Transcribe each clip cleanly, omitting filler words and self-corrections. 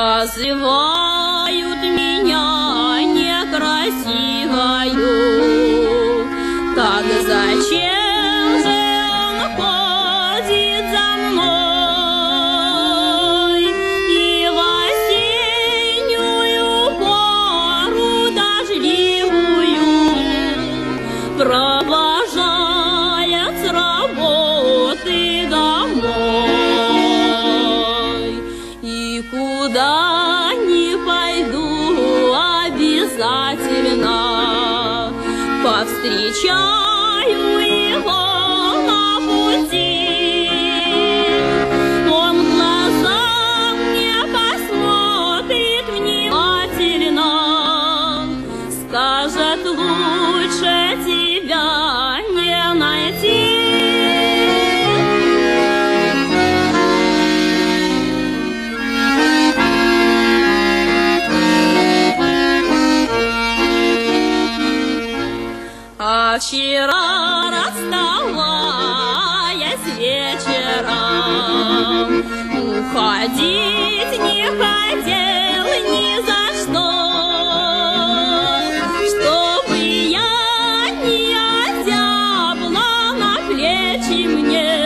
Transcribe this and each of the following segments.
Называют меня некрасивою, так зачем же он ходит за мной и в осеннюю пору дождливую провожает с работы домой? И куда ни пойду, обязательно повстречаю его на пути. Он в глаза мне посмотрит внимательно, скажет: лучше тебя не найти. А вчера, расставаясь вечером, уходить не хотел ни за что, чтобы я не озябла на плечи мне,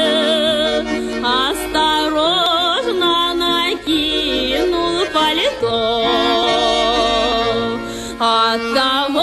осторожно накинул пальто. Оттого